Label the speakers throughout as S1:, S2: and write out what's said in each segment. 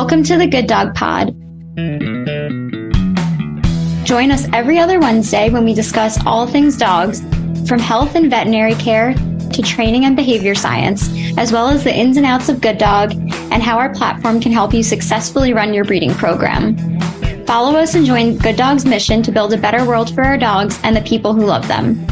S1: Welcome to the Good Dog Pod. Join us every other Wednesday when we discuss all things dogs, from health and veterinary care to training and behavior science, as well as the ins and outs of Good Dog and how our platform can help you successfully run your breeding program. Follow us and join Good Dog's mission to build a better world for our dogs and the people who love them.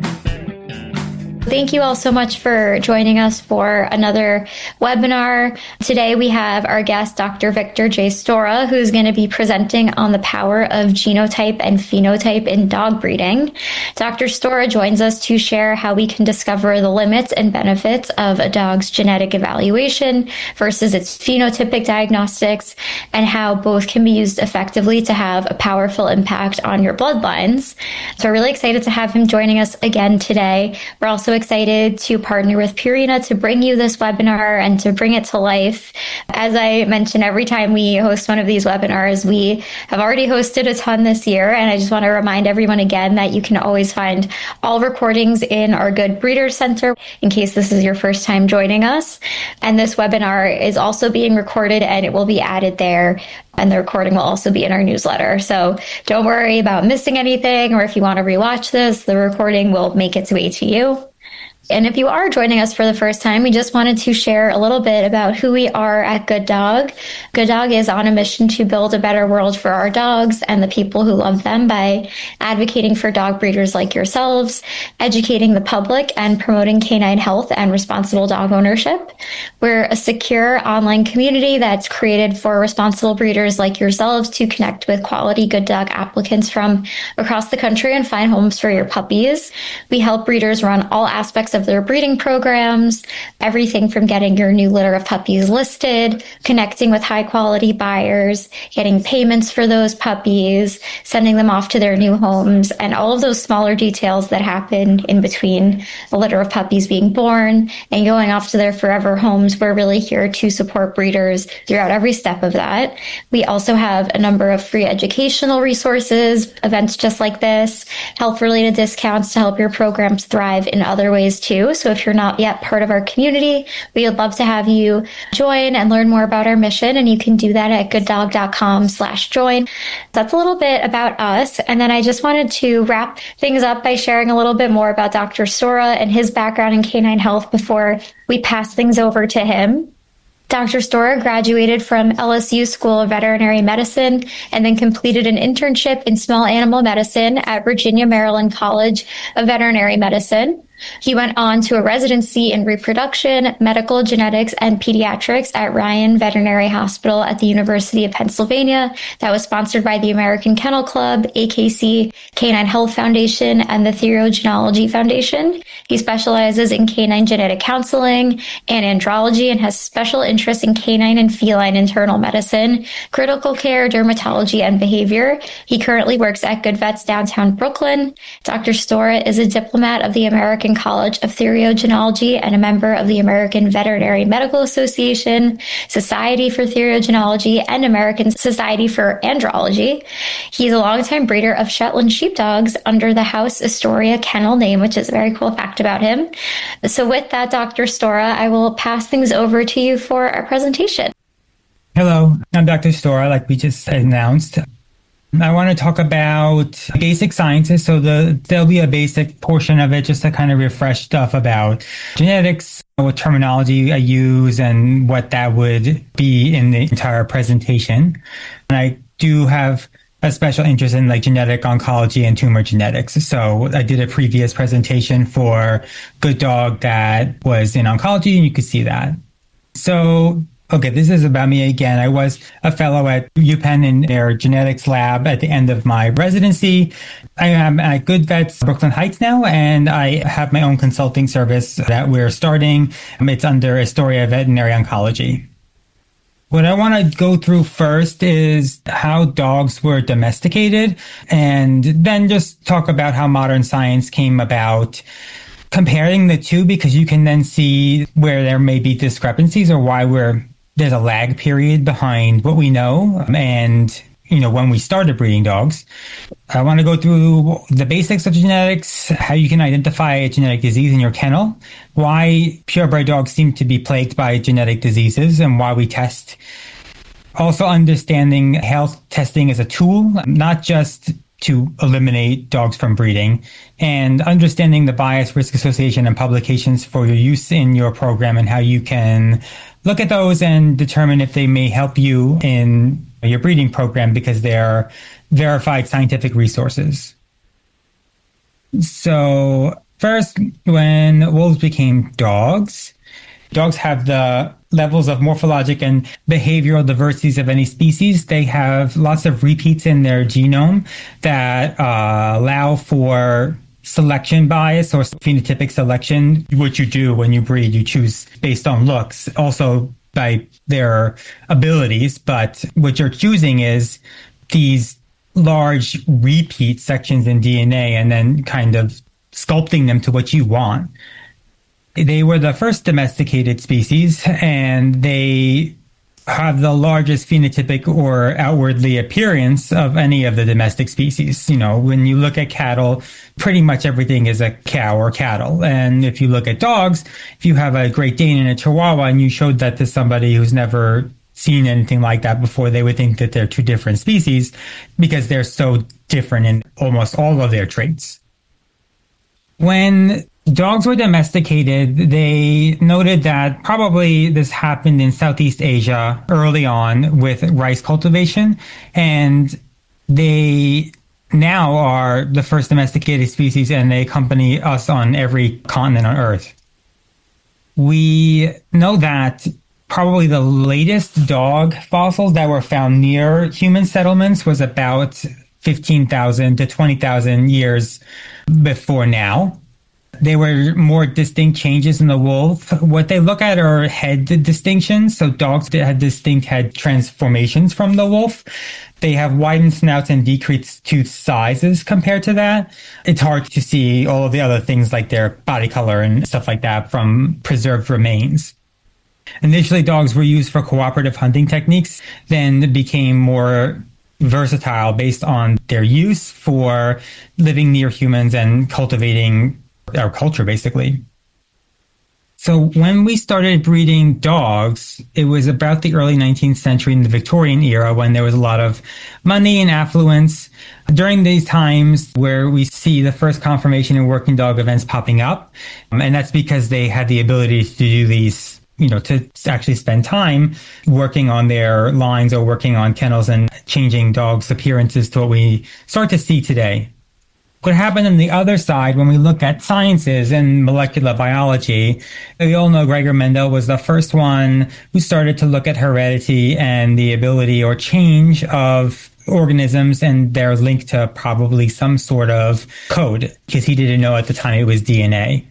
S1: Thank you all so much for joining us for another webinar. Today we have our guest, Dr. Victor J. Stora, who's going to be presenting on the power of genotype and phenotype in dog breeding. Dr. Stora joins us to share how we can discover the limits and benefits of a dog's genetic evaluation versus its phenotypic diagnostics, and how both can be used effectively to have a powerful impact on your bloodlines. So we're really excited to have him joining us again today. We're also excited to partner with Purina to bring you this webinar and to bring it to life. As I mention every time we host one of these webinars, we have already hosted a ton this year, and I just want to remind everyone again that you can always find all recordings in our Good Breeder Center in case this is your first time joining us. And this webinar is also being recorded and it will be added there, and the recording will also be in our newsletter. So don't worry about missing anything, or if you want to rewatch this, the recording will make its way to you. And if you are joining us for the first time, we just wanted to share a little bit about who we are at Good Dog. Good Dog is on a mission to build a better world for our dogs and the people who love them by advocating for dog breeders like yourselves, educating the public, and promoting canine health and responsible dog ownership. We're a secure online community that's created for responsible breeders like yourselves to connect with quality Good Dog applicants from across the country and find homes for your puppies. We help breeders run all aspects of their breeding programs, everything from getting your new litter of puppies listed, connecting with high quality buyers, getting payments for those puppies, sending them off to their new homes, and all of those smaller details that happen in between the litter of puppies being born and going off to their forever homes. We're really here to support breeders throughout every step of that. We also have a number of free educational resources, events just like this, health-related discounts to help your programs thrive in other ways too. So if you're not yet part of our community, we would love to have you join and learn more about our mission. And you can do that at gooddog.com/join. That's a little bit about us. And then I just wanted to wrap things up by sharing a little bit more about Dr. Stora and his background in canine health before we pass things over to him. Dr. Stora graduated from LSU School of Veterinary Medicine and then completed an internship in small animal medicine at Virginia Maryland College of Veterinary Medicine. He went on to a residency in reproduction, medical genetics, and pediatrics at Ryan Veterinary Hospital at the University of Pennsylvania that was sponsored by the American Kennel Club, AKC, Canine Health Foundation, and the Theriogenology Foundation. He specializes in canine genetic counseling and andrology and has special interest in canine and feline internal medicine, critical care, dermatology, and behavior. He currently works at Good Vets downtown Brooklyn. Dr. Stora is a diplomat of the American College of Theriogenology and a member of the American Veterinary Medical Association, Society for Theriogenology, and American Society for Andrology. He's a longtime breeder of Shetland sheepdogs under the House Astoria kennel name, which is a very cool fact about him. So with that, Dr. Stora, I will pass things over to you for our presentation.
S2: Hello, I'm Dr. Stora, like we just announced. I want to talk about basic sciences. So there'll be a basic portion of it just to kind of refresh stuff about genetics, what terminology I use, and what that would be in the entire presentation. And I do have a special interest in like genetic oncology and tumor genetics. So I did a previous presentation for Good Dog that was in oncology, and you could see that. So okay, this is about me again. I was a fellow at UPenn in their genetics lab at the end of my residency. I am at Good Vets Brooklyn Heights now, and I have my own consulting service that we're starting. It's under Astoria Veterinary Oncology. What I want to go through first is how dogs were domesticated, and then just talk about how modern science came about, comparing the two, because you can then see where there may be discrepancies or why there's a lag period behind what we know and, when we started breeding dogs. I want to go through the basics of genetics, how you can identify a genetic disease in your kennel, why purebred dogs seem to be plagued by genetic diseases, and why we test Also understanding health testing as a tool, not just to eliminate dogs from breeding, and understanding the bias, risk association, and publications for your use in your program and how you can look at those and determine if they may help you in your breeding program because they're verified scientific resources. So first, when wolves became dogs, dogs have the levels of morphologic and behavioral diversities of any species. They have lots of repeats in their genome that allow for selection bias or phenotypic selection. What you do when you breed, you choose based on looks, also by their abilities. But what you're choosing is these large repeat sections in DNA and then kind of sculpting them to what you want. They were the first domesticated species, and they have the largest phenotypic or outwardly appearance of any of the domestic species. You know, when you look at cattle, pretty much everything is a cow or cattle. And if you look at dogs, if you have a Great Dane and a Chihuahua and you showed that to somebody who's never seen anything like that before, they would think that they're two different species because they're so different in almost all of their traits. When dogs were domesticated, they noted that probably this happened in Southeast Asia early on with rice cultivation, and they now are the first domesticated species and they accompany us on every continent on Earth. We know that probably the latest dog fossils that were found near human settlements was about 15,000 to 20,000 years before now. There were more distinct changes in the wolf. What they look at are head distinctions. So dogs that had distinct head transformations from the wolf. They have widened snouts and decreased tooth sizes compared to that. It's hard to see all of the other things like their body color and stuff like that from preserved remains. Initially, dogs were used for cooperative hunting techniques, then became more versatile based on their use for living near humans and cultivating our culture, basically. So when we started breeding dogs, it was about the early 19th century in the Victorian era when there was a lot of money and affluence. During these times where we see the first confirmation in working dog events popping up, and that's because they had the ability to do these, you know, to actually spend time working on their lines or working on kennels and changing dogs' appearances to what we start to see today. What happened on the other side when we look at sciences and molecular biology, we all know Gregor Mendel was the first one who started to look at heredity and the ability or change of organisms and their link to probably some sort of code, because he didn't know at the time it was DNA.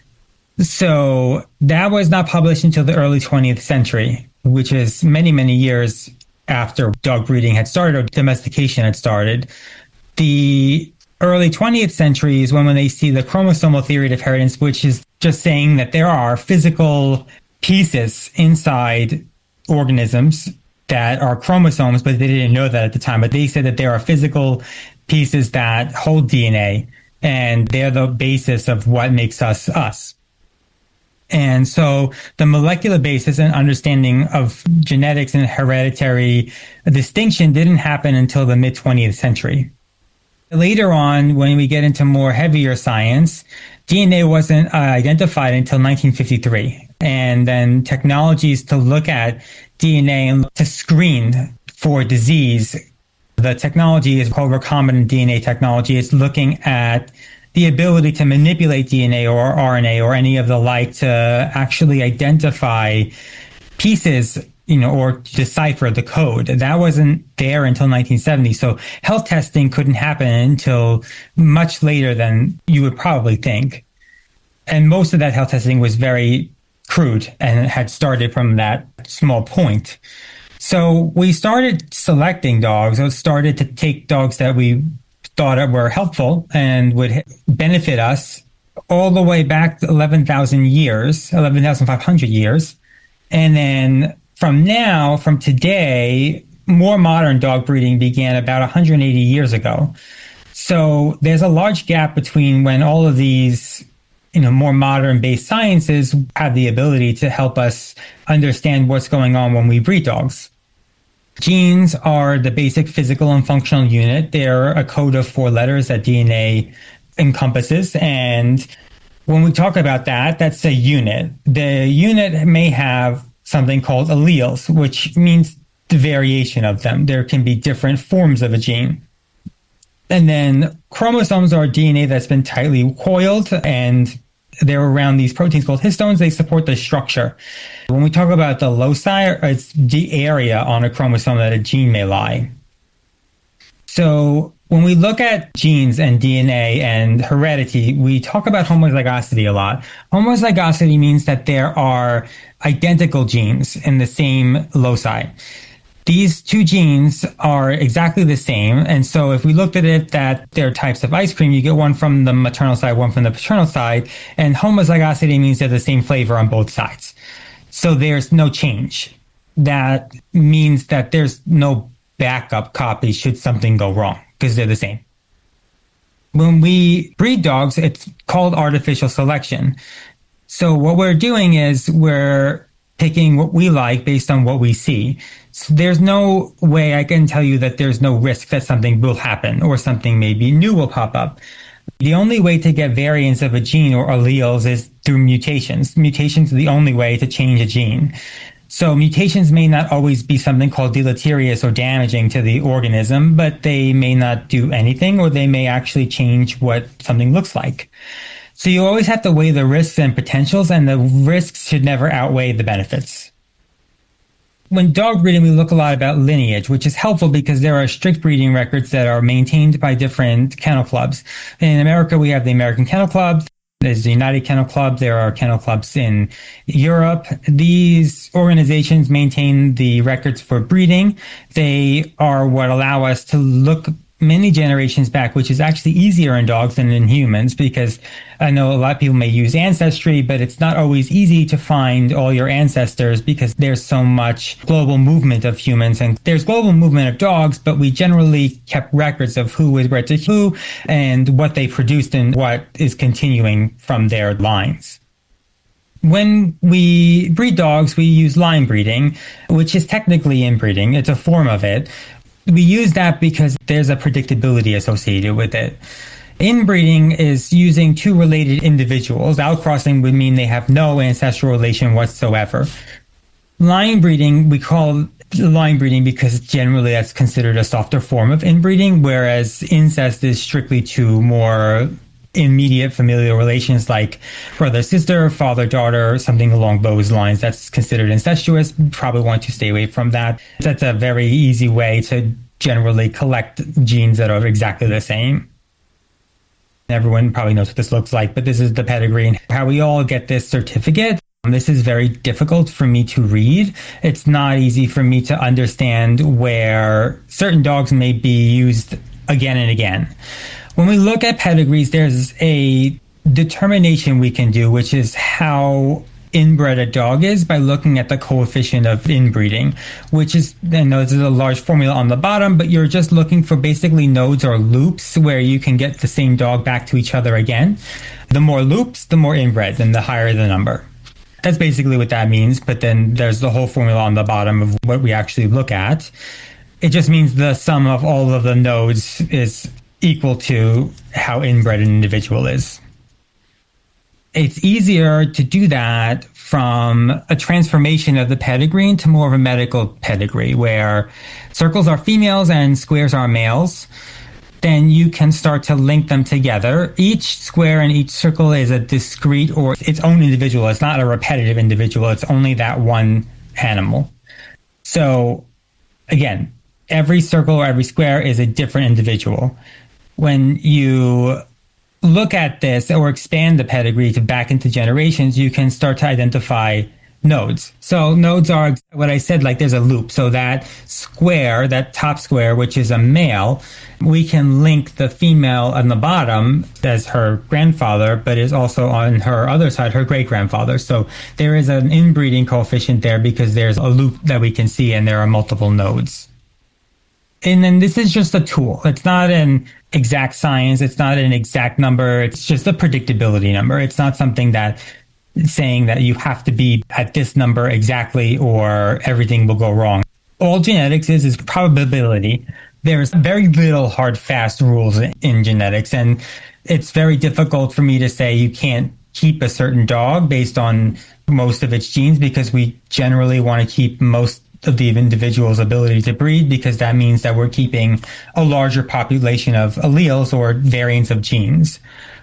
S2: So that was not published until the early 20th century, which is many, many years after dog breeding had started or domestication had started. The early 20th century is when they see the chromosomal theory of inheritance, which is just saying that there are physical pieces inside organisms that are chromosomes, but they didn't know that at the time. But they said that there are physical pieces that hold DNA, and they're the basis of what makes us us. And so the molecular basis and understanding of genetics and hereditary distinction didn't happen until the mid-20th century. Later on, when we get into more heavier science, DNA wasn't identified until 1953. And then technologies to look at DNA and to screen for disease, the technology is called recombinant DNA technology. It's looking at the ability to manipulate DNA or RNA or any of the like to actually identify pieces, you know, or decipher the code. That wasn't there until 1970. So health testing couldn't happen until much later than you would probably think. And most of that health testing was very crude and had started from that small point. So we started selecting dogs, or started to take dogs that we thought were helpful and would benefit us all the way back to 11,500 years. And then from today, more modern dog breeding began about 180 years ago. So there's a large gap between when all of these, you know, more modern based sciences have the ability to help us understand what's going on when we breed dogs. Genes are the basic physical and functional unit. They're a code of 4 letters that DNA encompasses. And when we talk about that, that's a unit. The unit may have something called alleles, which means the variation of them. There can be different forms of a gene. And then chromosomes are DNA that's been tightly coiled, and they're around these proteins called histones. They support the structure. When we talk about the loci, it's the area on a chromosome that a gene may lie. So when we look at genes and DNA and heredity, we talk about homozygosity a lot. Homozygosity means that there are identical genes in the same loci. These 2 genes are exactly the same. And so if we looked at it that they're types of ice cream, you get one from the maternal side, one from the paternal side. And homozygosity means they're the same flavor on both sides. So there's no change. That means that there's no backup copy should something go wrong, because they're the same. When we breed dogs, it's called artificial selection. So what we're doing is we're picking what we like based on what we see. So there's no way I can tell you that there's no risk that something will happen or something maybe new will pop up. The only way to get variants of a gene or alleles is through mutations. Mutations are the only way to change a gene. So mutations may not always be something called deleterious or damaging to the organism, but they may not do anything, or they may actually change what something looks like. So you always have to weigh the risks and potentials, and the risks should never outweigh the benefits. When dog breeding, we look a lot about lineage, which is helpful because there are strict breeding records that are maintained by different kennel clubs. In America, we have the American Kennel Club. There's the United Kennel Club. There are kennel clubs in Europe. These organizations maintain the records for breeding. They are what allow us to look many generations back, which is actually easier in dogs than in humans, because I know a lot of people may use Ancestry, but it's not always easy to find all your ancestors because there's so much global movement of humans, and there's global movement of dogs, but we generally kept records of who was bred to who and what they produced and what is continuing from their lines. When we breed dogs, we use line breeding, which is technically inbreeding. It's a form of it. We use that because there's a predictability associated with it. Inbreeding is using 2 related individuals. Outcrossing would mean they have no ancestral relation whatsoever. Line breeding, we call line breeding because generally that's considered a softer form of inbreeding, whereas incest is strictly 2 more immediate familial relations like brother-sister, father-daughter, something along those lines. That's considered incestuous. Probably want to stay away from that. That's a very easy way to generally collect genes that are exactly the same. Everyone probably knows what this looks like, but this is the pedigree and how we all get this certificate. This is very difficult for me to read. It's not easy for me to understand where certain dogs may be used again and again. When we look at pedigrees, there's a determination we can do, which is how inbred a dog is by looking at the coefficient of inbreeding, which is, I know this is a large formula on the bottom, but you're just looking for basically nodes or loops where you can get the same dog back to each other again. The more loops, the more inbred, and the higher the number. That's basically what that means, but then there's the whole formula on the bottom of what we actually look at. It just means the sum of all of the nodes is equal to how inbred an individual is. It's easier to do that from a transformation of the pedigree into more of a medical pedigree, where circles are females and squares are males. Then you can start to link them together. Each square and each circle is a discrete or its own individual. It's not a repetitive individual. It's only that one animal. So again, every circle or every square is a different individual. When you look at this or expand the pedigree to back into generations, you can start to identify nodes. So nodes are what I said, like there's a loop. So that square, that top square, which is a male, we can link the female on the bottom as her grandfather, but is also on her other side, her great-grandfather. So there is an inbreeding coefficient there because there's a loop that we can see and there are multiple nodes. And then this is just a tool. It's not an exact science. It's not an exact number. It's just a predictability number. It's not something that saying that you have to be at this number exactly or everything will go wrong. all genetics is probability. There's very little hard, fast rules in genetics, and it's very difficult for me to say you can't keep a certain dog based on most of its genes, because we generally want to keep most of the individual's ability to breed, because that means that we're keeping a larger population of alleles or variants of genes.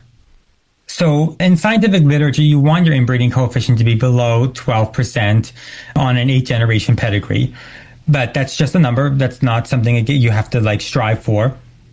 S2: So in scientific literature, you want your inbreeding coefficient to be below 12% on an 8-generation pedigree. But that's just a number. That's not something you have to strive for.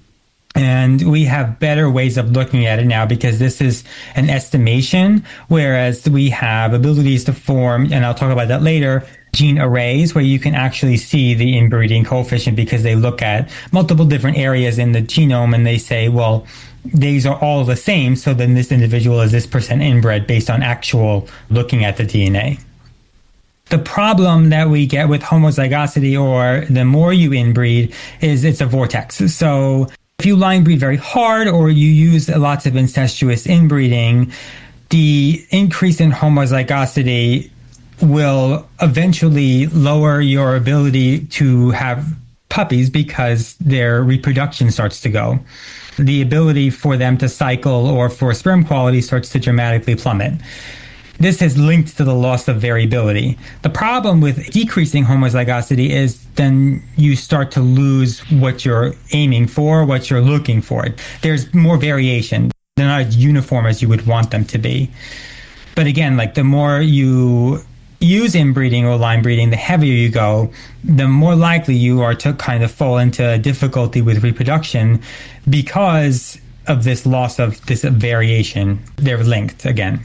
S2: And we have better ways of looking at it now, because this is an estimation, whereas we have abilities to form, and I'll talk about that later, gene arrays where you can actually see the inbreeding coefficient, because they look at multiple different areas in the genome and they say, well, these are all the same, so then this individual is this percent inbred based on actual looking at the DNA. The problem that we get with homozygosity, or the more you inbreed, is it's a vortex. So if you line breed very hard or you use lots of incestuous inbreeding, the increase in homozygosity will eventually lower your ability to have puppies, because their reproduction starts to go. The ability for them to cycle or for sperm quality starts to dramatically plummet. This is linked to the loss of variability. The problem with decreasing homozygosity is then you start to lose what you're aiming for, what you're looking for. There's more variation. They're not as uniform as you would want them to be. But again, the more you use inbreeding or line breeding, the heavier you go, the more likely you are to kind of fall into difficulty with reproduction because of this loss of this variation. They're linked again.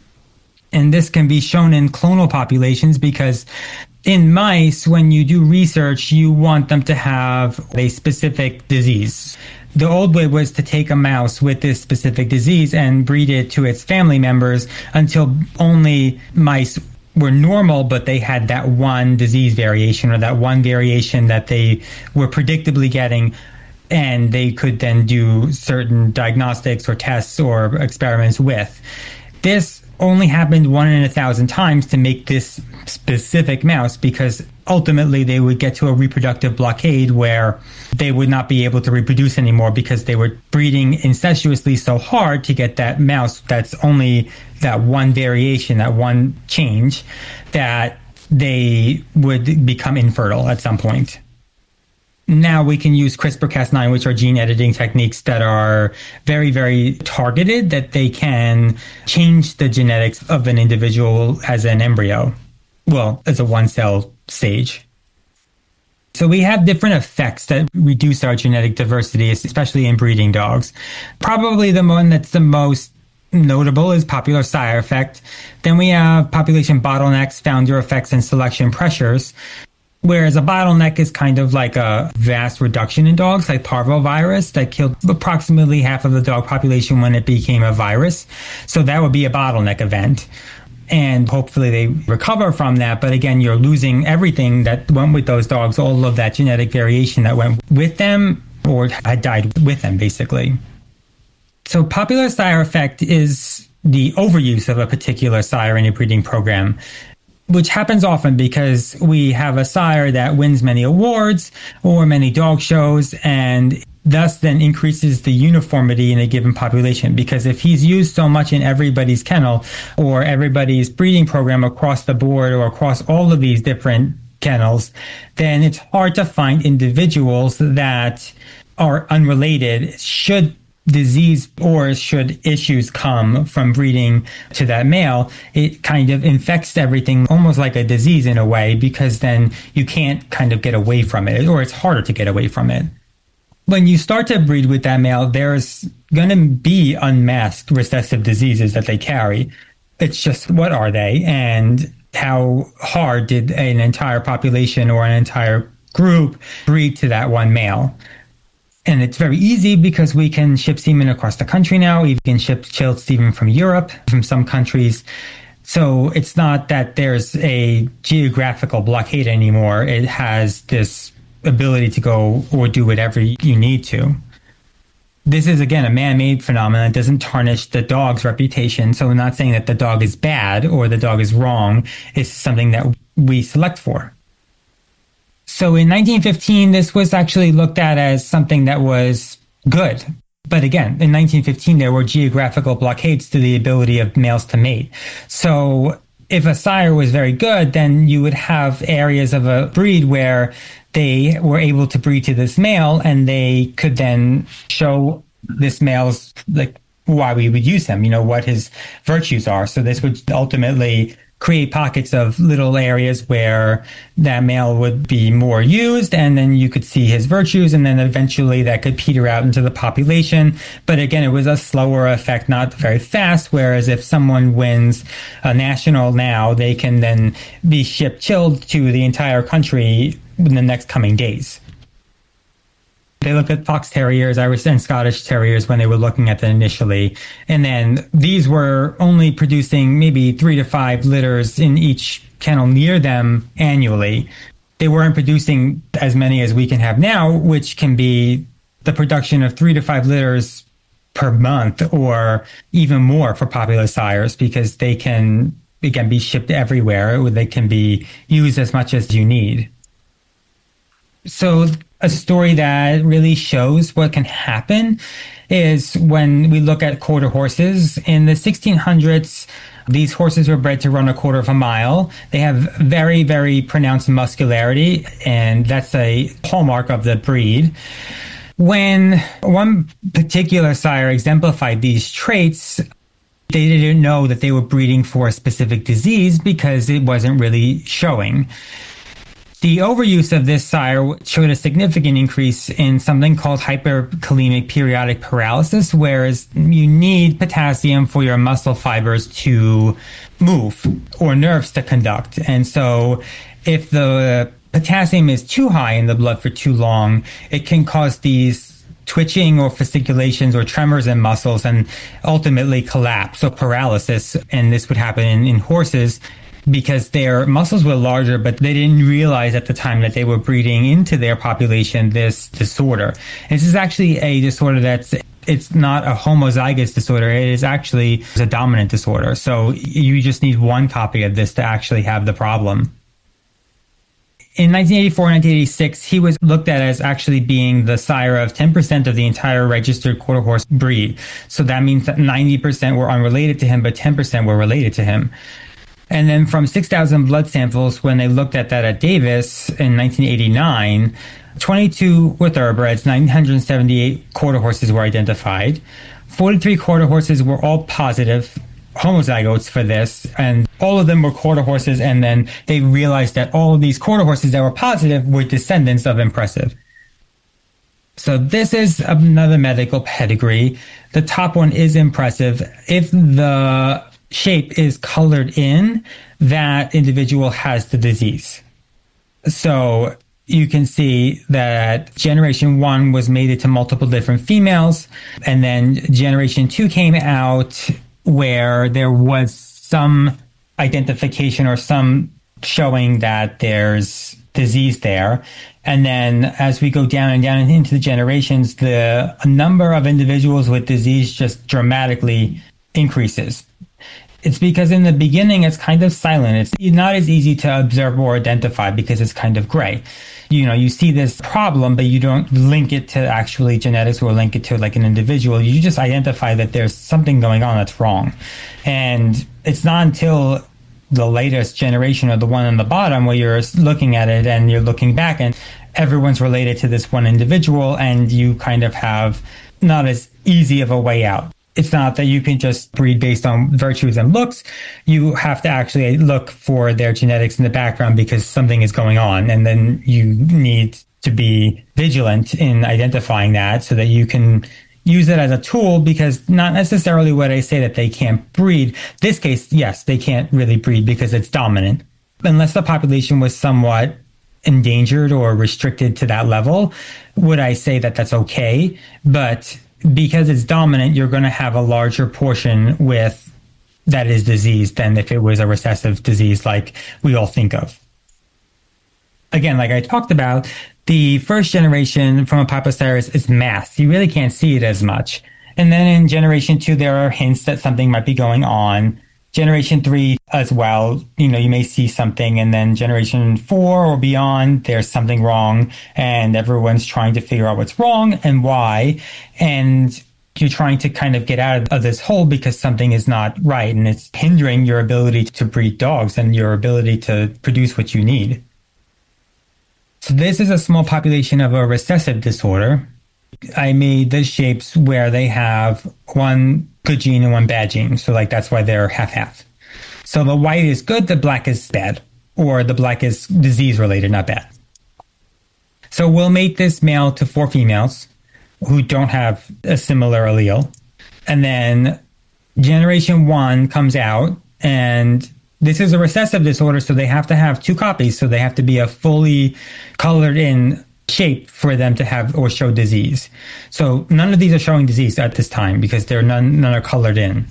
S2: And this can be shown in clonal populations, because in mice, when you do research, you want them to have a specific disease. The old way was to take a mouse with this specific disease and breed it to its family members until only mice were normal, but they had that one disease variation, or that one variation that they were predictably getting, and they could then do certain diagnostics or tests or experiments with. This only happened 1 in 1,000 times to make this specific mouse, because ultimately they would get to a reproductive blockade where they would not be able to reproduce anymore, because they were breeding incestuously so hard to get that mouse that's only that one variation, that one change, that they would become infertile at some point. Now we can use CRISPR-Cas9, which are gene editing techniques that are very, very targeted, that they can change the genetics of an individual as an embryo. Well, as a one-cell stage. So we have different effects that reduce our genetic diversity, especially in breeding dogs. Probably the one that's the most notable is popular sire effect. Then we have population bottlenecks, founder effects, and selection pressures. Whereas a bottleneck is kind of like a vast reduction in dogs, like parvovirus, that killed approximately half of the dog population when it became a virus. So that would be a bottleneck event. And hopefully they recover from that. But again, you're losing everything that went with those dogs, all of that genetic variation that went with them or had died with them, basically. So popular sire effect is the overuse of a particular sire in a breeding program, which happens often because we have a sire that wins many awards or many dog shows, and thus then increases the uniformity in a given population. Because if he's used so much in everybody's kennel or everybody's breeding program across the board or across all of these different kennels, then it's hard to find individuals that are unrelated should disease or should issues come from breeding to that male. It kind of infects everything almost like a disease in a way, because then you can't kind of get away from it, or it's harder to get away from it. When you start to breed with that male, there's going to be unmasked recessive diseases that they carry. It's just, what are they? And how hard did an entire population or an entire group breed to that one male? And it's very easy because we can ship semen across the country now. We can ship chilled semen from Europe, from some countries. So it's not that there's a geographical blockade anymore. It has this ability to go or do whatever you need to. This is, again, a man-made phenomenon. It doesn't tarnish the dog's reputation. So we're not saying that the dog is bad or the dog is wrong. It's something that we select for. So in 1915, this was actually looked at as something that was good. But again, in 1915, there were geographical blockades to the ability of males to mate. So if a sire was very good, then you would have areas of a breed where they were able to breed to this male, and they could then show this male's, like, why we would use him, what his virtues are. So this would ultimately create pockets of little areas where that male would be more used, and then you could see his virtues, and then eventually that could peter out into the population. But again, it was a slower effect, not very fast, whereas if someone wins a national now, they can then be chilled to the entire country in the next coming days. They looked at fox terriers, Irish and Scottish terriers when they were looking at them initially. And then these were only producing maybe 3 to 5 litters in each kennel near them annually. They weren't producing as many as we can have now, which can be the production of 3 to 5 litters per month or even more for popular sires, because they can be shipped everywhere. They can be used as much as you need. So a story that really shows what can happen is when we look at quarter horses. In the 1600s, these horses were bred to run a quarter of a mile. They have very, very pronounced muscularity, and that's a hallmark of the breed. When one particular sire exemplified these traits, they didn't know that they were breeding for a specific disease because it wasn't really showing. The overuse of this sire showed a significant increase in something called hyperkalemic periodic paralysis, whereas you need potassium for your muscle fibers to move or nerves to conduct. And so if the potassium is too high in the blood for too long, it can cause these twitching or fasciculations or tremors in muscles and ultimately collapse or paralysis. And this would happen in horses, because their muscles were larger, but they didn't realize at the time that they were breeding into their population this disorder. And this is actually a disorder it's not a homozygous disorder. It is actually a dominant disorder. So you just need one copy of this to actually have the problem. In 1984 and 1986, he was looked at as actually being the sire of 10% of the entire registered quarter horse breed. So that means that 90% were unrelated to him, but 10% were related to him. And then from 6,000 blood samples, when they looked at that at Davis in 1989, 22 were thoroughbreds, 978 quarter horses were identified. 43 quarter horses were all positive homozygotes for this, and all of them were quarter horses. And then they realized that all of these quarter horses that were positive were descendants of Impressive. So this is another medical pedigree. The top one is Impressive. If the shape is colored in, that individual has the disease. So you can see that generation 1 was mated to multiple different females, and then generation 2 came out where there was some identification or some showing that there's disease there. And then as we go down and down into the generations, the number of individuals with disease just dramatically increases. It's because in the beginning, it's kind of silent. It's not as easy to observe or identify because it's kind of gray. You see this problem, but you don't link it to actually genetics or link it to like an individual. You just identify that there's something going on that's wrong. And it's not until the latest generation or the one on the bottom where you're looking at it and you're looking back and everyone's related to this one individual, and you kind of have not as easy of a way out. It's not that you can just breed based on virtues and looks. You have to actually look for their genetics in the background because something is going on. And then you need to be vigilant in identifying that so that you can use it as a tool, because not necessarily would I say that they can't breed. This case, yes, they can't really breed because it's dominant. Unless the population was somewhat endangered or restricted to that level, would I say that that's okay? But because it's dominant, you're going to have a larger portion with that is disease than if it was a recessive disease like we all think of. Again, like I talked about, the first generation from Apipocyrus is masked. You really can't see it as much. And then in generation 2, there are hints that something might be going on. Generation 3 as well, you may see something, and then generation 4 or beyond, there's something wrong, and everyone's trying to figure out what's wrong and why. And you're trying to kind of get out of this hole because something is not right, and it's hindering your ability to breed dogs and your ability to produce what you need. So this is a small population of a recessive disorder. I made the shapes where they have one good gene and one bad gene. So that's why they're half-half. So the white is good, the black is bad, or the black is disease related, not bad. So we'll mate this male to 4 females who don't have a similar allele. And then generation 1 comes out, and this is a recessive disorder, so they have to have 2 copies. So they have to be a fully colored in shape for them to have or show disease. So none of these are showing disease at this time because none are colored in.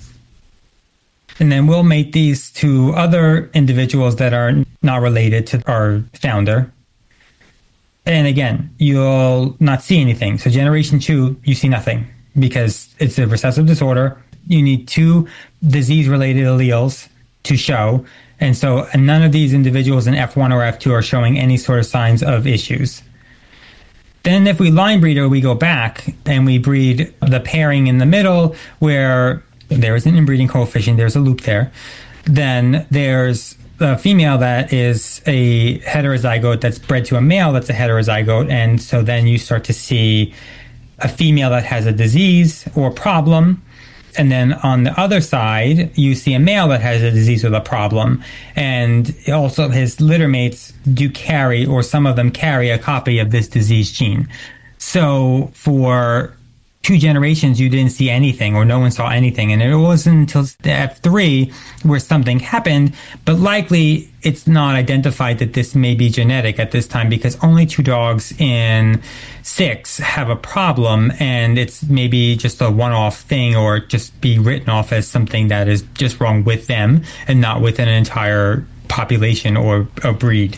S2: And then we'll mate these to other individuals that are not related to our founder. And again, you'll not see anything. So generation 2, you see nothing because it's a recessive disorder. You need 2 disease-related alleles to show. And so none of these individuals in F1 or F2 are showing any sort of signs of issues. Then if we line breed or we go back and we breed the pairing in the middle where there is an inbreeding coefficient, there's a loop there, then there's a female that is a heterozygote that's bred to a male that's a heterozygote. And so then you start to see a female that has a disease or problem. And then on the other side, you see a male that has a disease or a problem. And also his litter mates do carry, or some of them carry, a copy of this disease gene. So for 2 generations, you didn't see anything, or no one saw anything. And it wasn't until F3 where something happened, but likely it's not identified that this may be genetic at this time because only 2 dogs in 6 have a problem, and it's maybe just a one-off thing or just be written off as something that is just wrong with them and not with an entire population or a breed.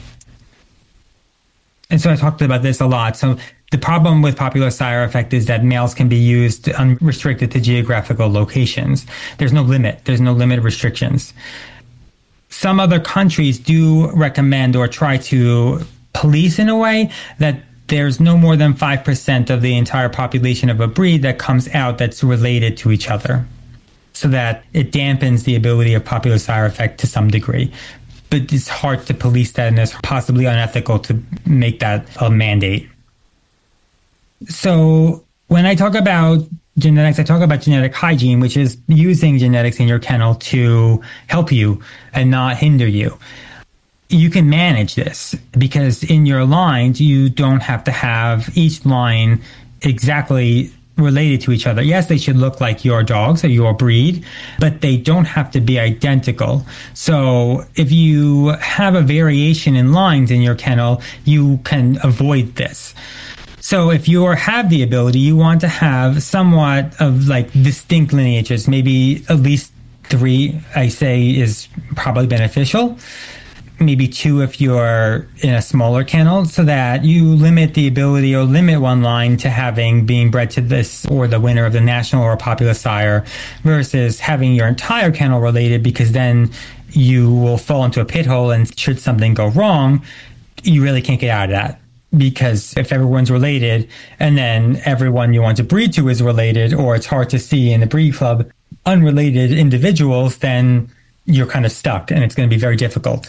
S2: And so I talked about this a lot. So the problem with popular sire effect is that males can be used unrestricted to geographical locations. There's no limit. There's no limit of restrictions. Some other countries do recommend or try to police in a way that there's no more than 5% of the entire population of a breed that comes out that's related to each other, so that it dampens the ability of popular sire effect to some degree. But it's hard to police that, and it's possibly unethical to make that a mandate. So when I talk about genetics, I talk about genetic hygiene, which is using genetics in your kennel to help you and not hinder you. You can manage this because in your lines, you don't have to have each line exactly related to each other. Yes, they should look like your dogs or your breed, but they don't have to be identical. So if you have a variation in lines in your kennel, you can avoid this. So if you have the ability, you want to have somewhat of distinct lineages, maybe at least 3, I say, is probably beneficial. Maybe 2 if you're in a smaller kennel, so that you limit the ability or limit one line to being bred to this or the winner of the national or popular sire, versus having your entire kennel related, because then you will fall into a pit hole, and should something go wrong, you really can't get out of that. Because if everyone's related and then everyone you want to breed to is related, or it's hard to see in the breed club unrelated individuals, then you're kind of stuck and it's going to be very difficult.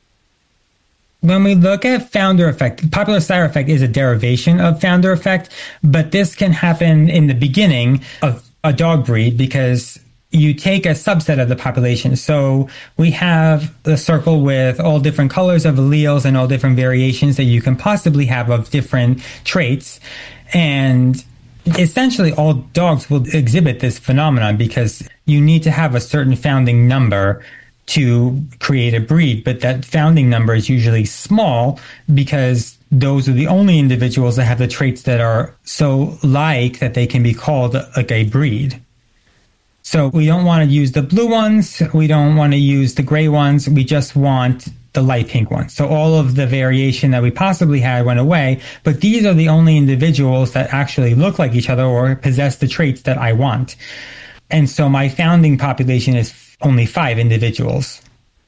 S2: When we look at founder effect, popular sire effect is a derivation of founder effect, but this can happen in the beginning of a dog breed because you take a subset of the population. So we have the circle with all different colors of alleles and all different variations that you can possibly have of different traits. And essentially all dogs will exhibit this phenomenon because you need to have a certain founding number to create a breed. But that founding number is usually small because those are the only individuals that have the traits that are so like that they can be called like a breed. So we don't want to use the blue ones. We don't want to use the gray ones. We just want the light pink ones. So all of the variation that we possibly had went away, but these are the only individuals that actually look like each other or possess the traits that I want. And so my founding population is only 5 individuals.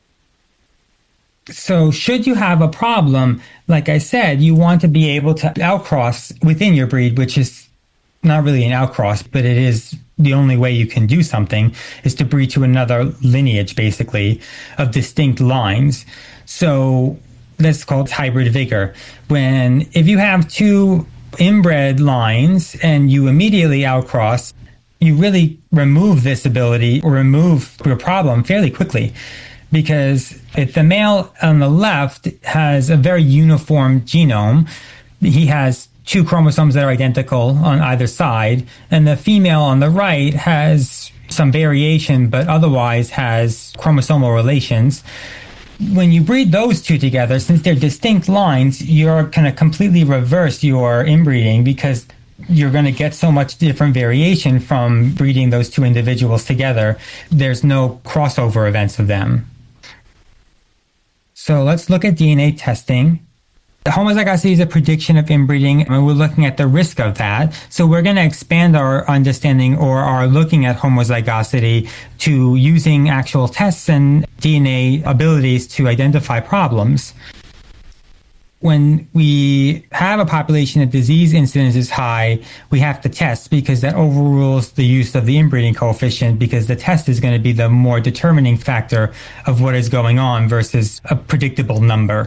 S2: So should you have a problem, like I said, you want to be able to outcross within your breed, which is not really an outcross, but it is the only way you can do something, is to breed to another lineage, basically, of distinct lines. So that's called hybrid vigor. If you have 2 inbred lines and you immediately outcross, you really remove this ability or remove your problem fairly quickly. Because if the male on the left has a very uniform genome, he has 2 chromosomes that are identical on either side, and the female on the right has some variation, but otherwise has chromosomal relations. When you breed those 2 together, since they're distinct lines, you're going to completely reverse your inbreeding because you're going to get so much different variation from breeding those 2 individuals together. There's no crossover events of them. So let's look at DNA testing. The homozygosity is a prediction of inbreeding, and we're looking at the risk of that. So we're going to expand our understanding or our looking at homozygosity to using actual tests and DNA abilities to identify problems. When we have a population that disease incidence is high, we have to test because that overrules the use of the inbreeding coefficient, because the test is going to be the more determining factor of what is going on versus a predictable number.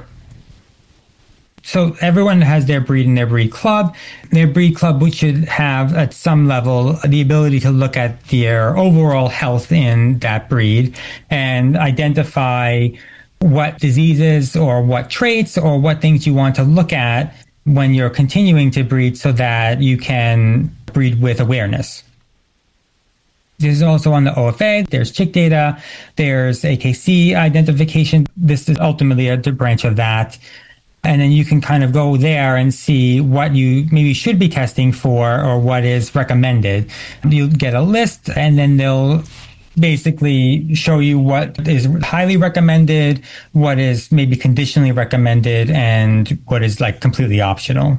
S2: So everyone has their breed in their breed club. Their breed club should have, at some level, the ability to look at their overall health in that breed and identify what diseases or what traits or what things you want to look at when you're continuing to breed so that you can breed with awareness. This is also on the OFA. There's chick data. There's AKC identification. This is ultimately a branch of that. And then you can kind of go there and see what you maybe should be testing for or what is recommended. You'll get a list, and then they'll basically show you what is highly recommended, what is maybe conditionally recommended, and what is like completely optional.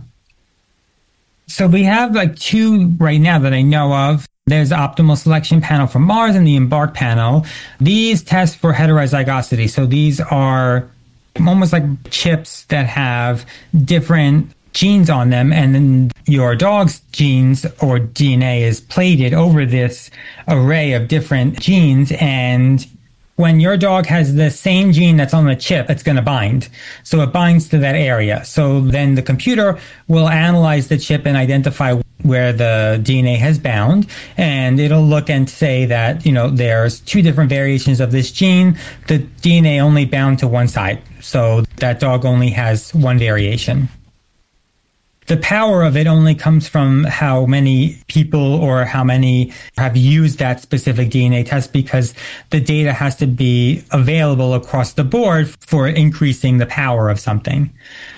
S2: So we have like 2 right now that I know of. There's the optimal selection panel from Mars and the Embark panel. These test for heterozygosity. So these are almost like chips that have different genes on them, and then your dog's genes or DNA is plated over this array of different genes, and when your dog has the same gene that's on the chip, it's going to bind. So it binds to that area. So then the computer will analyze the chip and identify where the DNA has bound, and it'll look and say that, there's 2 different variations of this gene. The DNA only bound to one side. So that dog only has one variation. The power of it only comes from how many people or how many have used that specific DNA test, because the data has to be available across the board for increasing the power of something.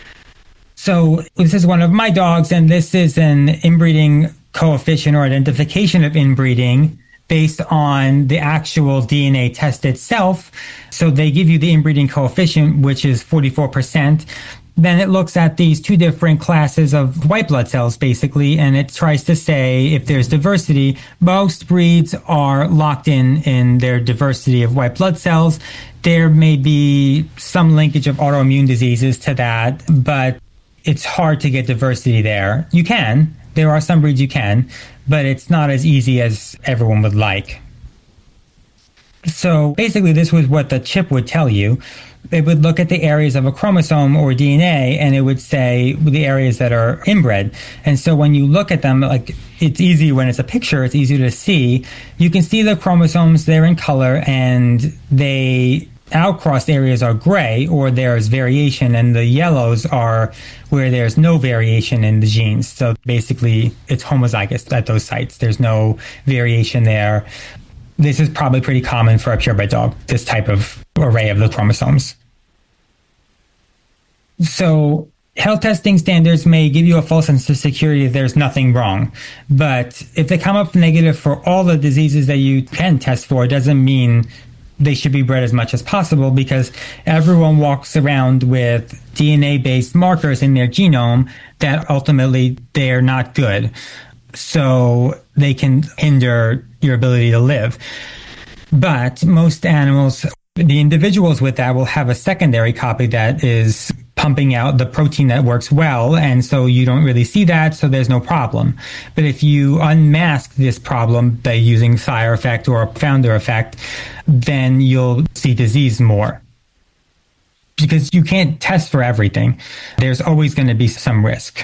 S2: So this is one of my dogs, and this is an inbreeding coefficient or identification of inbreeding based on the actual DNA test itself. So they give you the inbreeding coefficient, which is 44%. Then it looks at these 2 different classes of white blood cells, basically, and it tries to say if there's diversity. Most breeds are locked in their diversity of white blood cells. There may be some linkage of autoimmune diseases to that, but it's hard to get diversity there. You can. There are some breeds you can, but it's not as easy as everyone would like. So basically, this was what the chip would tell you. It would look at the areas of a chromosome or DNA, and it would say the areas that are inbred. And so when you look at them, like, it's easy when it's a picture, it's easy to see. You can see the chromosomes, they're in color, and they outcrossed areas are gray, or there's variation, and the yellows are where there's no variation in the genes. So basically, it's homozygous at those sites. There's no variation there. This is probably pretty common for a purebred dog, this type of array of the chromosomes. So health testing standards may give you a false sense of security if there's nothing wrong. But if they come up negative for all the diseases that you can test for, it doesn't mean they should be bred as much as possible, because everyone walks around with DNA-based markers in their genome that ultimately they're not good. So they can hinder your ability to live. But most animals, the individuals with that will have a secondary copy that is pumping out the protein that works well. And so you don't really see that. So there's no problem. But if you unmask this problem by using sire effect or founder effect, then you'll see disease more. Because you can't test for everything. There's always going to be some risk.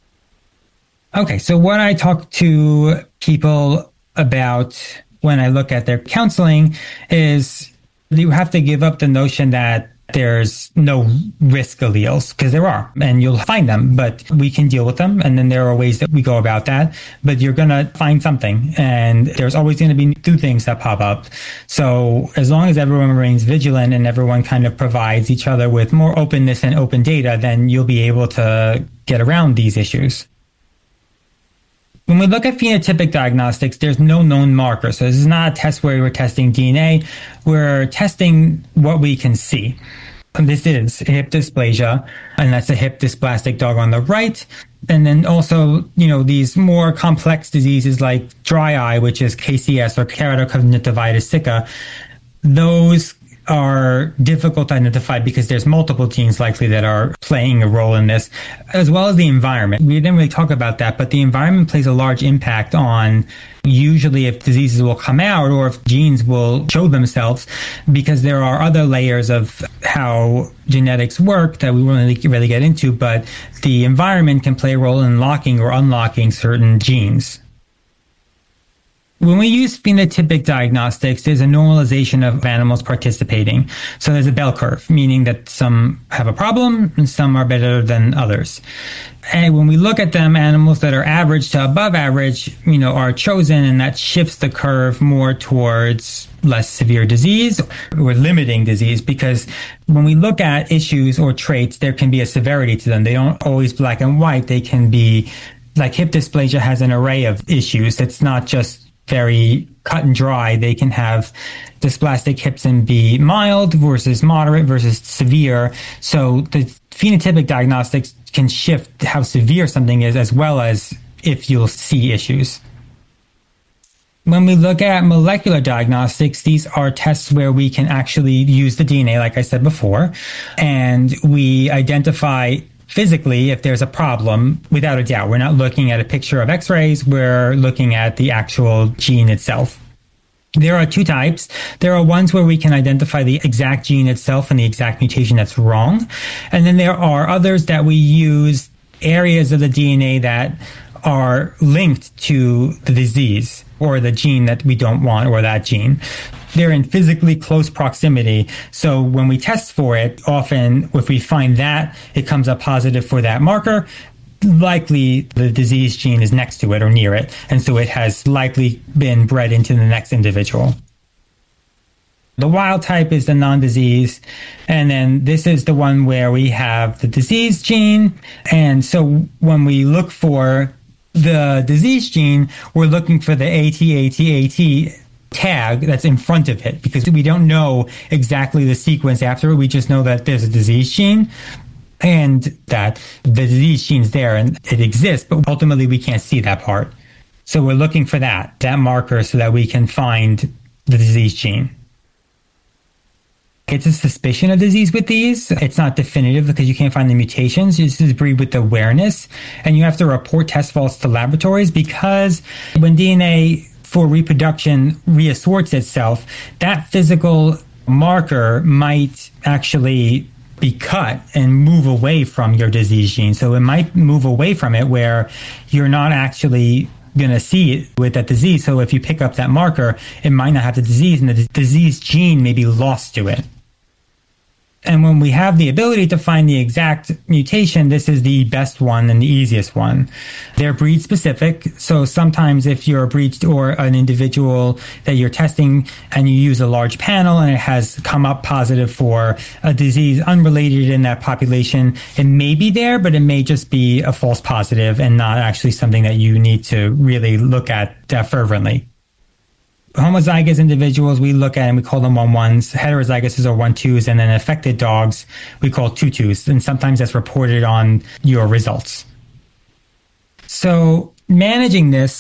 S2: Okay, so what I talk to people about when I look at their counseling is you have to give up the notion that there's no risk alleles, because there are, and you'll find them, but we can deal with them. And then there are ways that we go about that, but you're going to find something, and there's always going to be new things that pop up. So as long as everyone remains vigilant and everyone kind of provides each other with more openness and open data, then you'll be able to get around these issues. When we look at phenotypic diagnostics, there's no known marker. So this is not a test where we're testing DNA. We're testing what we can see. And this is hip dysplasia, and that's a hip dysplastic dog on the right. And then also, these more complex diseases like dry eye, which is KCS or keratoconjunctivitis sicca. Those are difficult to identify because there's multiple genes likely that are playing a role in this, as well as the environment. We didn't really talk about that, but the environment plays a large impact on usually if diseases will come out or if genes will show themselves, because there are other layers of how genetics work that we won't really get into, but the environment can play a role in locking or unlocking certain genes. When we use phenotypic diagnostics, there's a normalization of animals participating. So there's a bell curve, meaning that some have a problem and some are better than others. And when we look at them, animals that are average to above average, are chosen, and that shifts the curve more towards less severe disease or limiting disease, because when we look at issues or traits, there can be a severity to them. They don't always black and white. They can be, like hip dysplasia has an array of issues. It's not just very cut and dry. They can have dysplastic hips and be mild versus moderate versus severe. So the phenotypic diagnostics can shift how severe something is, as well as if you'll see issues. When we look at molecular diagnostics, these are tests where we can actually use the DNA, like I said before, and we identify physically if there's a problem without a doubt. We're not looking at a picture of x-rays, we're looking at the actual gene itself. There are two types. There are ones where we can identify the exact gene itself and the exact mutation that's wrong. And then there are others that we use areas of the DNA that are linked to the disease or the gene that we don't want, or that gene. They're in physically close proximity. So when we test for it, often if we find that it comes up positive for that marker, likely the disease gene is next to it or near it. And so it has likely been bred into the next individual. The wild type is the non-disease. And then this is the one where we have the disease gene. And so when we look for the disease gene, we're looking for the AT tag that's in front of it, because we don't know exactly the sequence after it. We just know that there's a disease gene and that the disease gene's there and it exists, but ultimately we can't see that part. So we're looking for that marker so that we can find the disease gene. It's a suspicion of disease with these. It's not definitive because you can't find the mutations. This is breed with awareness. And you have to report test faults to laboratories, because when DNA for reproduction reassorts itself, that physical marker might actually be cut and move away from your disease gene. So it might move away from it where you're not actually going to see it with that disease. So if you pick up that marker, it might not have the disease, and the disease gene may be lost to it. And when we have the ability to find the exact mutation, this is the best one and the easiest one. They're breed specific. So sometimes if you're a breed or an individual that you're testing and you use a large panel and it has come up positive for a disease unrelated in that population, it may be there, but it may just be a false positive and not actually something that you need to really look at fervently. Homozygous individuals we look at and we call them 1-1s. Heterozygous are 1-2s, and then affected dogs we call 2-2s. And sometimes that's reported on your results. So managing this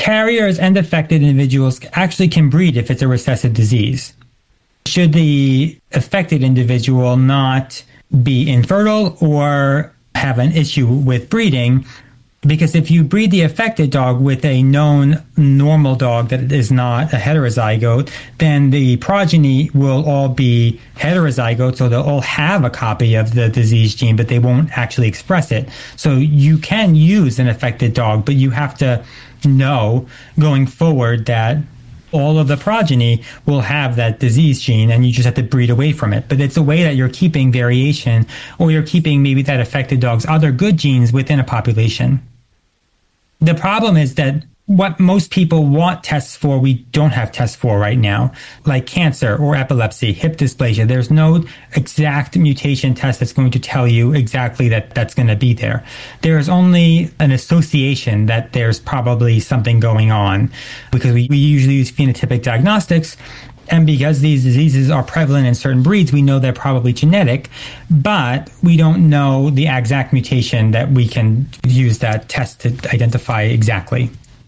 S2: carriers and affected individuals actually can breed if it's a recessive disease. Should the affected individual not be infertile or have an issue with breeding, because if you breed the affected dog with a known normal dog that is not a heterozygote, then the progeny will all be heterozygote, so they'll all have a copy of the disease gene, but they won't actually express it. So you can use an affected dog, but you have to know going forward that all of the progeny will have that disease gene, and you just have to breed away from it. But it's a way that you're keeping variation, or you're keeping maybe that affected dog's other good genes within a population. The problem is that what most people want tests for, we don't have tests for right now, like cancer or epilepsy, hip dysplasia. There's no exact mutation test that's going to tell you exactly that that's going to be there. There's only an association that there's probably something going on, because we usually use phenotypic diagnostics. And because these diseases are prevalent in certain breeds, we know they're probably genetic, but we don't know the exact mutation that we can use that test to identify exactly.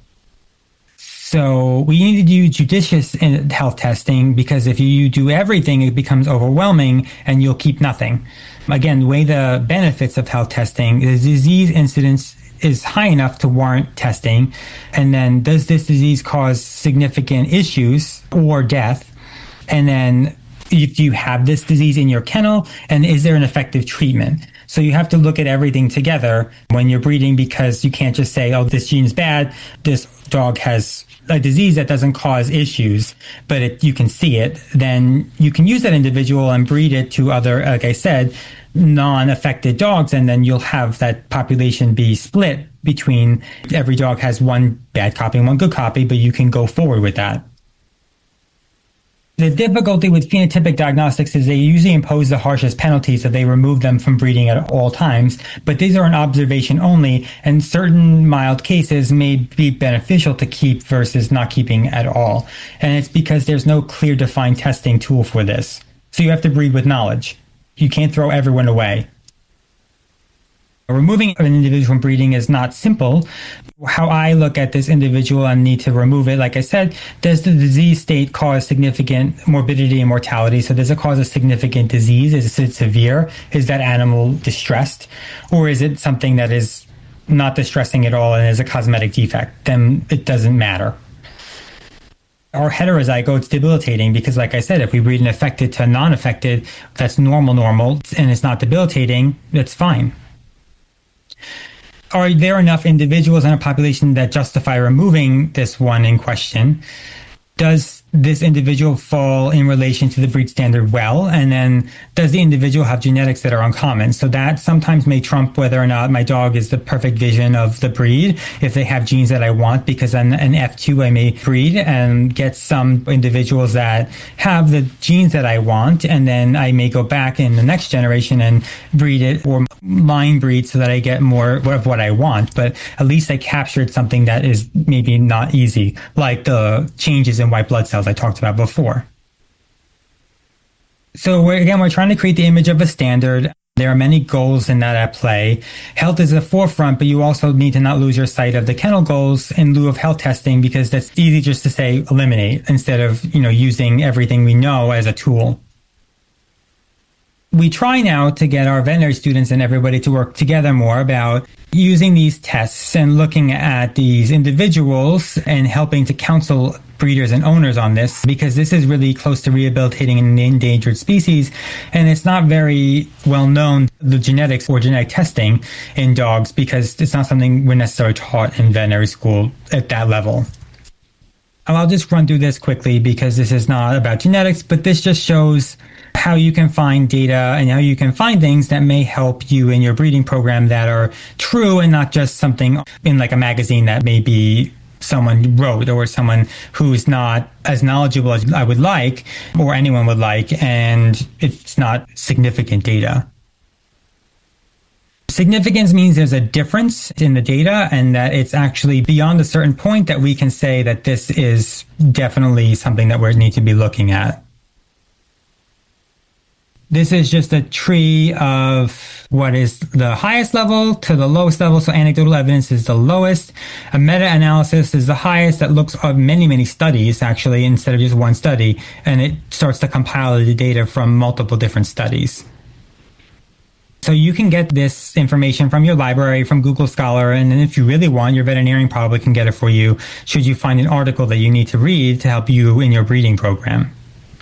S2: So we need to do judicious health testing, because if you do everything, it becomes overwhelming and you'll keep nothing. Again, weigh the benefits of health testing. The disease incidence is high enough to warrant testing. And then, does this disease cause significant issues or death? And then, if you have this disease in your kennel, and is there an effective treatment? So you have to look at everything together when you're breeding, because you can't just say, oh, this gene's bad, this dog has a disease that doesn't cause issues, but you can see it. Then you can use that individual and breed it to other, like I said, non-affected dogs, and then you'll have that population be split between every dog has one bad copy and one good copy, but you can go forward with that. The difficulty with phenotypic diagnostics is they usually impose the harshest penalties, so they remove them from breeding at all times. But these are an observation only, and certain mild cases may be beneficial to keep versus not keeping at all. And it's because there's no clear defined testing tool for this. So you have to breed with knowledge. You can't throw everyone away. Removing an individual from breeding is not simple. How I look at this individual and need to remove it, like I said, does the disease state cause significant morbidity and mortality? So does it cause a significant disease? Is it severe? Is that animal distressed? Or is it something that is not distressing at all and is a cosmetic defect? Then it doesn't matter. Or heterozygotes debilitating, because like I said, if we breed an affected to non-affected, that's normal, and it's not debilitating, that's fine. Are there enough individuals in a population that justify removing this one in question? Does this individual fall in relation to the breed standard well? And then does the individual have genetics that are uncommon? So that sometimes may trump whether or not my dog is the perfect vision of the breed. If they have genes that I want, because an F2 I may breed and get some individuals that have the genes that I want. And then I may go back in the next generation and breed it or line breed so that I get more of what I want. But at least I captured something that is maybe not easy, like the changes in white blood cells I talked about before. So we're trying to create the image of a standard. There are many goals in that at play. Health is the forefront, but you also need to not lose your sight of the kennel goals in lieu of health testing, because that's easy just to say eliminate instead of, using everything we know as a tool. We try now to get our veterinary students and everybody to work together more about using these tests and looking at these individuals and helping to counsel breeders and owners on this, because this is really close to rehabilitating an endangered species, and it's not very well known, the genetics or genetic testing in dogs, because it's not something we're necessarily taught in veterinary school at that level. I'll just run through this quickly because this is not about genetics, but this just shows how you can find data and how you can find things that may help you in your breeding program that are true and not just something in like a magazine that maybe someone wrote or someone who's not as knowledgeable as I would like or anyone would like, and it's not significant data. Significance means there's a difference in the data and that it's actually beyond a certain point that we can say that this is definitely something that we need to be looking at. This is just a tree of what is the highest level to the lowest level. So anecdotal evidence is the lowest. A meta-analysis is the highest that looks at many, many studies, actually, instead of just one study. And it starts to compile the data from multiple different studies. So you can get this information from your library, from Google Scholar, and then if you really want, your veterinarian probably can get it for you should you find an article that you need to read to help you in your breeding program.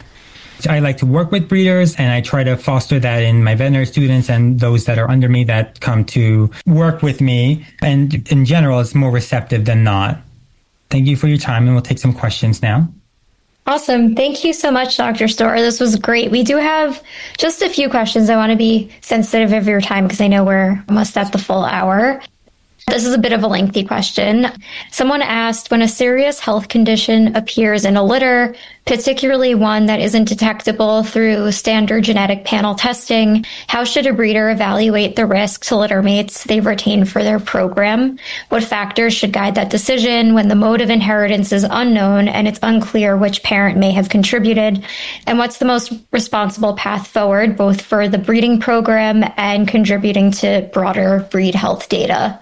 S2: I like to work with breeders, and I try to foster that in my veterinary students and those that are under me that come to work with me. And in general, it's more receptive than not. Thank you for your time, and we'll take some questions now.
S1: Awesome. Thank you so much, Dr. Storer. This was great. We do have just a few questions. I want to be sensitive of your time because I know we're almost at the full hour. This is a bit of a lengthy question. Someone asked, when a serious health condition appears in a litter, particularly one that isn't detectable through standard genetic panel testing, how should a breeder evaluate the risk to litter mates they retain for their program? What factors should guide that decision when the mode of inheritance is unknown and it's unclear which parent may have contributed? And what's the most responsible path forward, both for the breeding program and contributing to broader breed health data?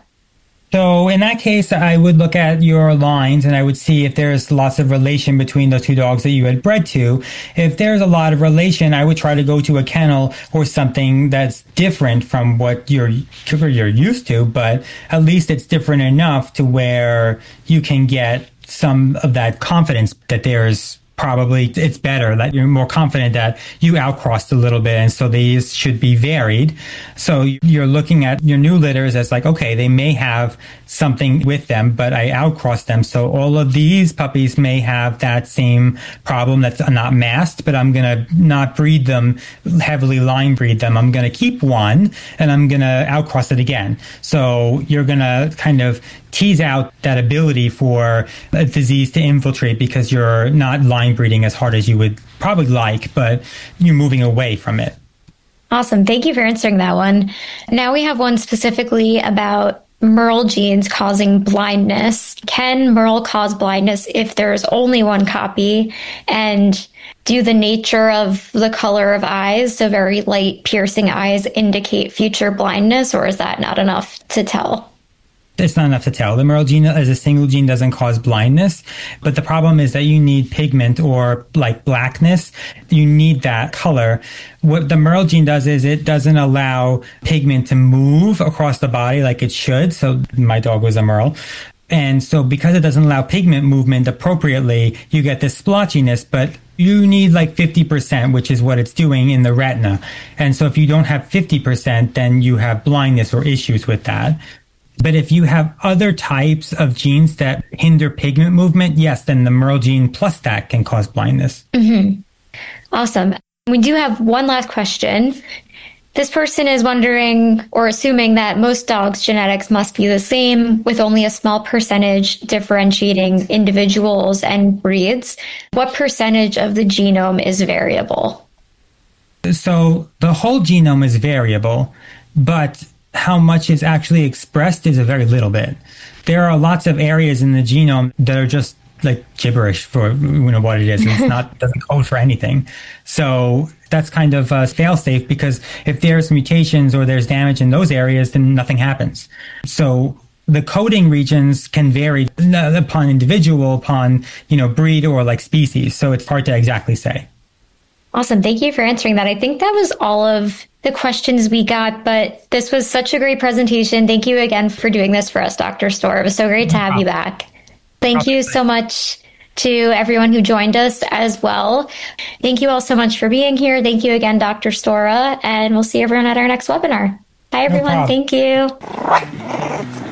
S2: So in that case, I would look at your lines and I would see if there's lots of relation between the two dogs that you had bred to. If there's a lot of relation, I would try to go to a kennel or something that's different from what you're used to, but at least it's different enough to where you can get some of that confidence that probably it's better, that you're more confident that you outcrossed a little bit, and so these should be varied. So you're looking at your new litters as like, okay, they may have something with them, but I outcrossed them. So all of these puppies may have that same problem that's not masked, but I'm going to not breed them, heavily line breed them. I'm going to keep one and I'm going to outcross it again. So you're going to kind of tease out that ability for a disease to infiltrate because you're not line breeding as hard as you would probably like, but you're moving away from it.
S1: Awesome. Thank you for answering that one. Now we have one specifically about Merle genes causing blindness. Can Merle cause blindness if there's only one copy? And do the nature of the color of eyes, so very light piercing eyes, indicate future blindness, or is that not enough to tell?
S2: It's not enough to tell. The Merle gene as a single gene doesn't cause blindness, but the problem is that you need pigment or like blackness. You need that color. What the Merle gene does is it doesn't allow pigment to move across the body like it should. So my dog was a Merle. And so because it doesn't allow pigment movement appropriately, you get this splotchiness, but you need like 50%, which is what it's doing in the retina. And so if you don't have 50%, then you have blindness or issues with that. But if you have other types of genes that hinder pigment movement, yes, then the Merle gene plus that can cause blindness.
S1: Mm-hmm. Awesome. We do have one last question. This person is wondering or assuming that most dogs' genetics must be the same, with only a small percentage differentiating individuals and breeds. What percentage of the genome is variable?
S2: So the whole genome is variable, but how much is actually expressed is a very little bit. There are lots of areas in the genome that are just like gibberish for what it is. It's not doesn't code for anything. So that's kind of fail-safe, because if there's mutations or there's damage in those areas, then nothing happens. So the coding regions can vary upon individual, upon breed or like species. So it's hard to exactly say.
S1: Awesome. Thank you for answering that. I think that was all of the questions we got, but this was such a great presentation. Thank you again for doing this for us, Dr. Storer. It was so great to have you back. Thank you so much to everyone who joined us as well. Thank you all so much for being here. Thank you again, Dr. Storer, and we'll see everyone at our next webinar. Bye, everyone. Thank you.